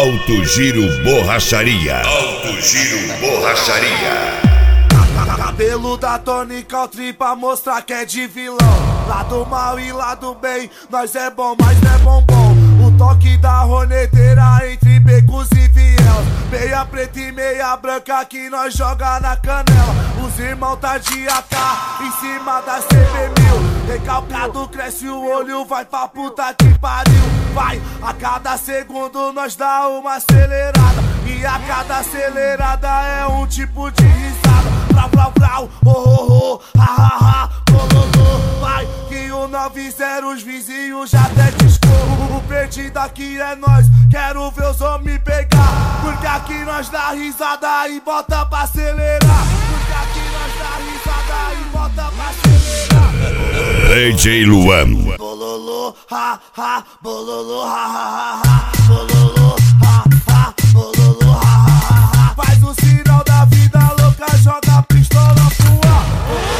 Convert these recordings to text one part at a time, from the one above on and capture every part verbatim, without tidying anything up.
Alto Giro Borracharia. Alto Giro Borracharia. Cabelo da tônica, o tri pra mostrar que é de vilão. Lado mal e lado bem, nós é bom, mas não é bombom. O toque da roneteira entre becos e vielas. Meia preta e meia branca que nós joga na canela. Os irmãos tá de A K em cima da C B mil. Recalcado cresce o olho, vai pra puta que pariu. Vai, a cada segundo nós dá uma acelerada. E a cada acelerada é um tipo de risada. Brau, brau, brau, oh, oh, oh, ha, ha, ha, bololô. Vai, que o noventa os vizinhos já até discorro. O perdido aqui é nós, quero ver os homens pegar. Porque aqui nós dá risada e bota pra acelerar. Porque aqui nós dá risada e bota pra acelerar. D J Luan. Bololô, ha, ha, bololô, ha, ha, ha, bololô, ha, ha, bololô, ha, ha, ha. Faz o sinal da vida louca, joga a pistola pro ar.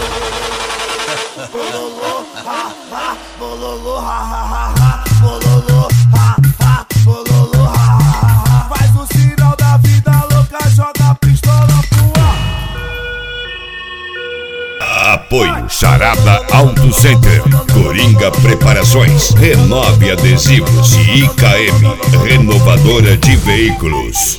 Bololô, ha, ha, bololô, ha, ha, ha, bololô, ha, ha, bololô, ha, ha, ha. Faz o sinal da vida louca, joga a pistola pro ar. Apoio Charada Auto Center, Coringa Preparações, Renove Adesivos e I K M, renovadora de veículos.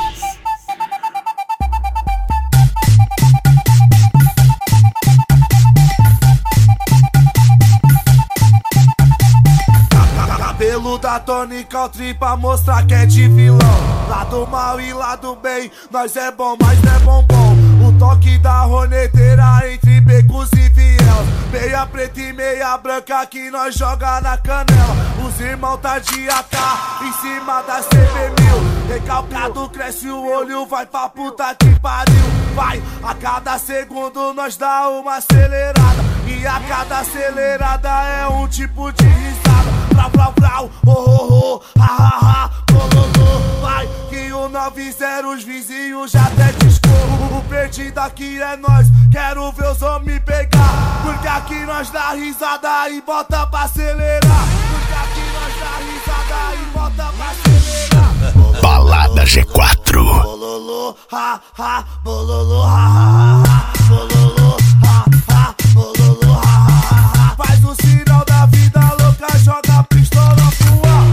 Cabelo da tônica, o tri pra mostrar que é de vilão. Lado mal e lado bem, nós é bom, mas não é bombom. O toque da roneteira entre becos e vielas. Meia preta e meia branca que nós joga na canela. Os irmãos tá de A K em cima da C B mil. Recalcado cresce o olho, vai pra puta que pariu. Vai, a cada segundo nós dá uma acelerada. E a cada acelerada é um tipo de risada. Brau, brau, brau, oh, oh, oh, ha, ha, ha, bololô. Vai, que o noventa os vizinhos já até discorro. O perdido aqui é nós, quero ver os homens pegar. Porque aqui nós dá risada e bota pra acelerar. Porque aqui nós dá risada e bota pra acelerar. Balada G quatro. Bololô, ha, ha, bololô, ha, ha, ha, bololô, ha, ha, bololô, ha, ha, ha. Faz o sinal da vida louca, joga a pistola pro ar.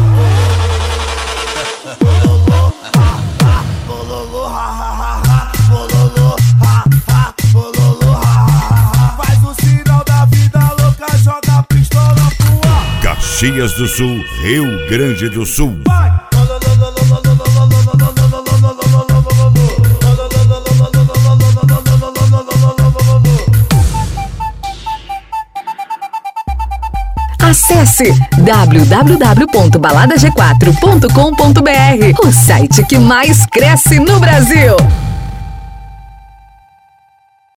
Bololô, ha, ha, bololô, ha, ha, ha, bololô, ha, ha, bololô, ha, ha, ha. Faz o sinal da vida louca, joga a pistola pro ar. Caxias do Sul, Rio Grande do Sul. Vai! Acesse w w w ponto balada g quatro ponto com ponto b r, o site que mais cresce no Brasil.